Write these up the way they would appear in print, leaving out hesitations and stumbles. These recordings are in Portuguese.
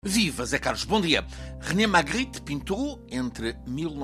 Viva, Zé Carlos, bom dia. René Magritte pintou, entre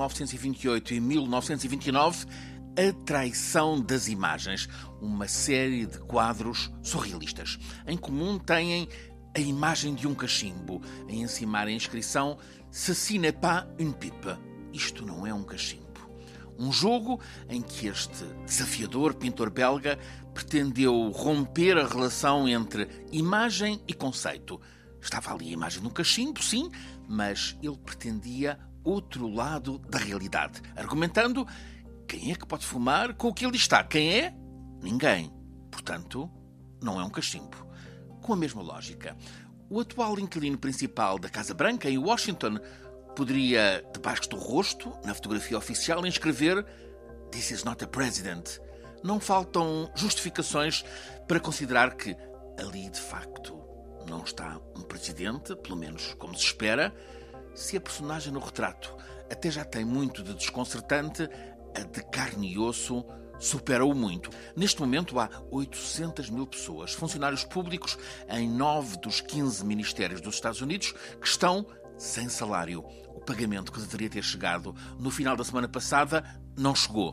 1928 e 1929, A Traição das Imagens, uma série de quadros surrealistas. Em comum têm a imagem de um cachimbo, a encimar a inscrição «Ceci n'est pas une pipe», isto não é um cachimbo. Um jogo em que este desafiador pintor belga pretendeu romper a relação entre imagem e conceito. Estava ali a imagem de um cachimbo, sim, mas ele pretendia outro lado da realidade, argumentando: quem é que pode fumar com o que ali está? Quem é? Ninguém. Portanto, não é um cachimbo. Com a mesma lógica, o atual inquilino principal da Casa Branca, em Washington, poderia, debaixo do rosto, na fotografia oficial, inscrever «This is not a president». Não faltam justificações para considerar que ali, de facto, não está um presidente, pelo menos como se espera. Se a personagem no retrato até já tem muito de desconcertante, a de carne e osso supera-o muito. Neste momento há 800 mil pessoas, funcionários públicos em 9 dos 15 ministérios dos Estados Unidos, que estão sem salário. O pagamento que deveria ter chegado no final da semana passada não chegou.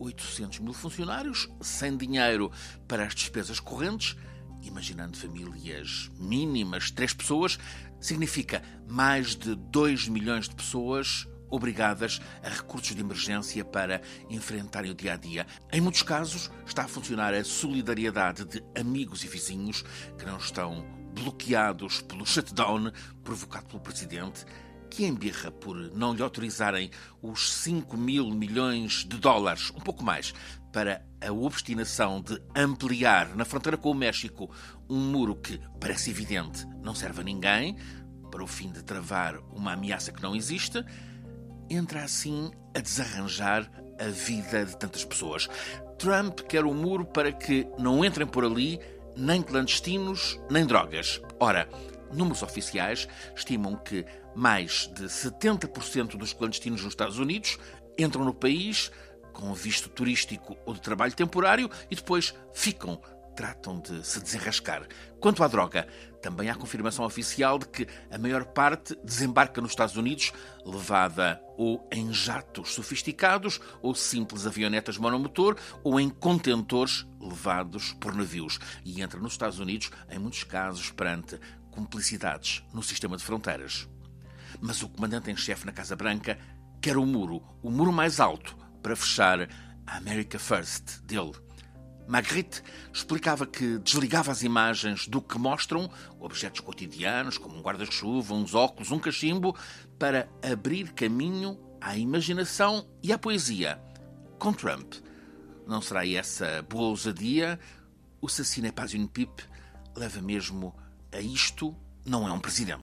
800 mil funcionários sem dinheiro para as despesas correntes. Imaginando famílias mínimas, 3 pessoas, significa mais de 2 milhões de pessoas obrigadas a recursos de emergência para enfrentarem o dia-a-dia. Em muitos casos, está a funcionar a solidariedade de amigos e vizinhos que não estão bloqueados pelo shutdown provocado pelo presidente, que embirra por não lhe autorizarem os 5 mil milhões de dólares, um pouco mais, para a obstinação de ampliar na fronteira com o México um muro que, parece evidente, não serve a ninguém, para o fim de travar uma ameaça que não existe, entra assim a desarranjar a vida de tantas pessoas. Trump quer o muro para que não entrem por ali nem clandestinos, nem drogas. Ora, números oficiais estimam que mais de 70% dos clandestinos nos Estados Unidos entram no país com visto turístico ou de trabalho temporário e depois ficam, tratam de se desenrascar. Quanto à droga, também há confirmação oficial de que a maior parte desembarca nos Estados Unidos, levada ou em jatos sofisticados, ou simples avionetas monomotor, ou em contentores levados por navios. E entra nos Estados Unidos, em muitos casos, perante cumplicidades no sistema de fronteiras. Mas o comandante em chefe na Casa Branca quer o muro mais alto, para fechar a America First dele. Magritte explicava que desligava as imagens do que mostram objetos cotidianos, como um guarda-chuva, uns óculos, um cachimbo, para abrir caminho à imaginação e à poesia. Com Trump, não será essa boa ousadia? O «Ceci n'est pas une pipe» leva mesmo a isto, não é um presidente.